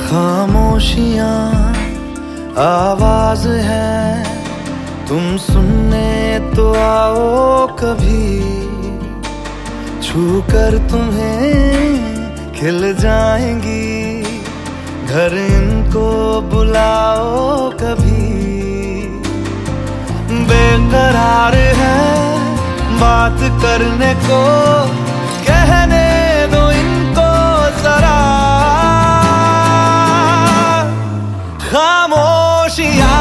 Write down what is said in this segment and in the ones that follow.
खामोशियाँ आवाज है, तुम सुनने तो आओ कभी। छू कर तुम्हें खिल जाएंगी, घर इनको बुलाओ कभी। बेकरार है बात करने को, कहने दो इनको जरा। खामोशियाँ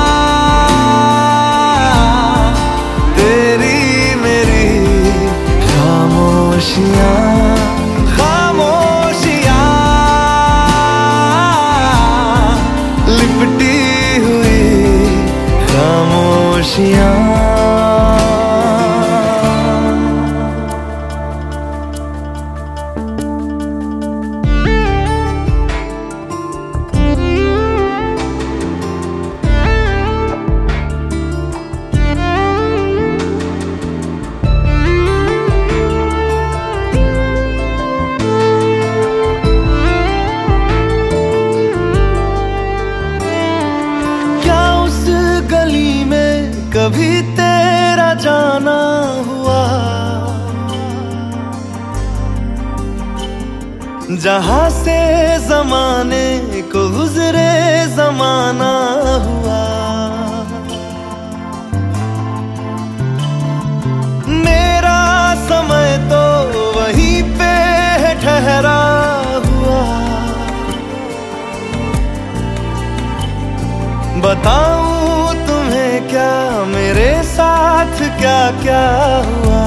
तेरी मेरी खामोशियाँ, खामोशियाँ लिपटी हुई खामोशियाँ। कभी तेरा जाना हुआ, जहां से जमाने को गुजरे जमाना हुआ। मेरा समय तो वहीं पे ठहरा हुआ। बताऊं तुम्हें क्या मेरे साथ क्या क्या हुआ।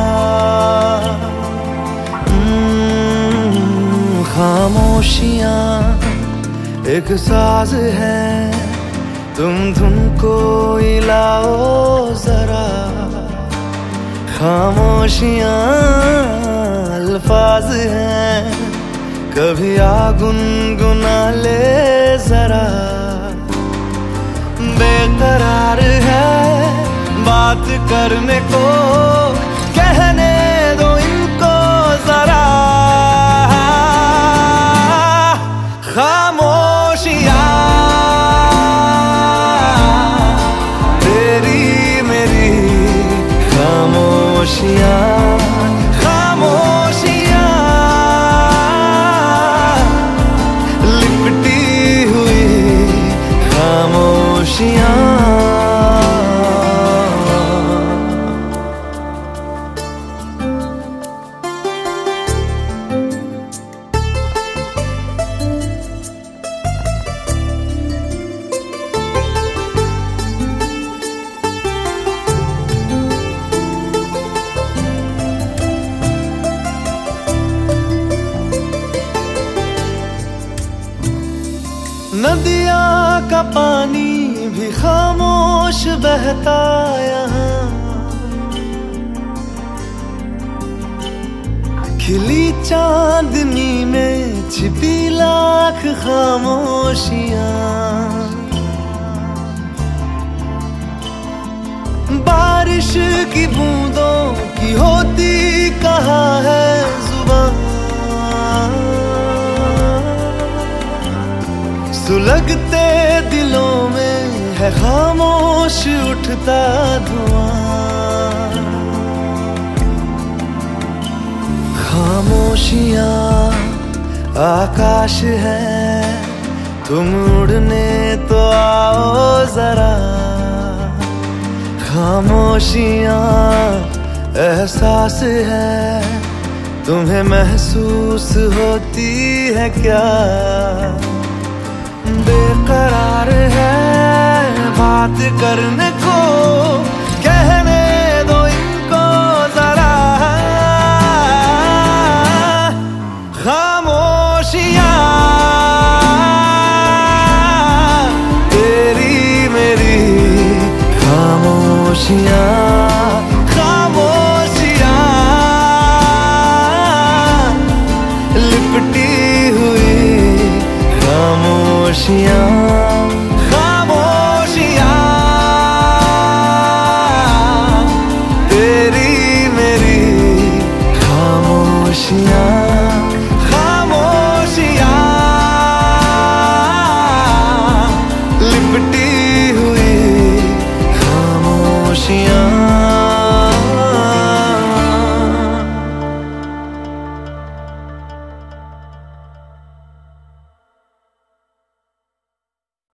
खामोशियाँ एक साज है, तुम धुन को हिलाओ जरा। खामोशियाँ अल्फाज हैं, कभी आ गुनगुना ले जरा। बेकरार है बात करने को, कहने दो इनको जरा। खामोशियाँ तेरी मेरी खामोशियाँ, खामोशियाँ लिपटी हुई खामोशियाँ। नदिया का पानी भी खामोश बहता यहाँ, खिली चांदनी में छिपी लाख खामोशियाँ। बारिश की बूंदों की होती कहाँ है जुबान, सुलगते दिलों में है खामोश उठता धुआं। खामोशियाँ आकाश है, तुम उड़ने तो आओ जरा। खामोशियाँ एहसास है, तुम्हें महसूस होती है क्या। बेकरार है बात करने को, कहने दो इनको जरा। खामोशियाँ तेरी मेरी खामोशियाँ, खामोशियाँ लिपटी हुई खामोशियाँ।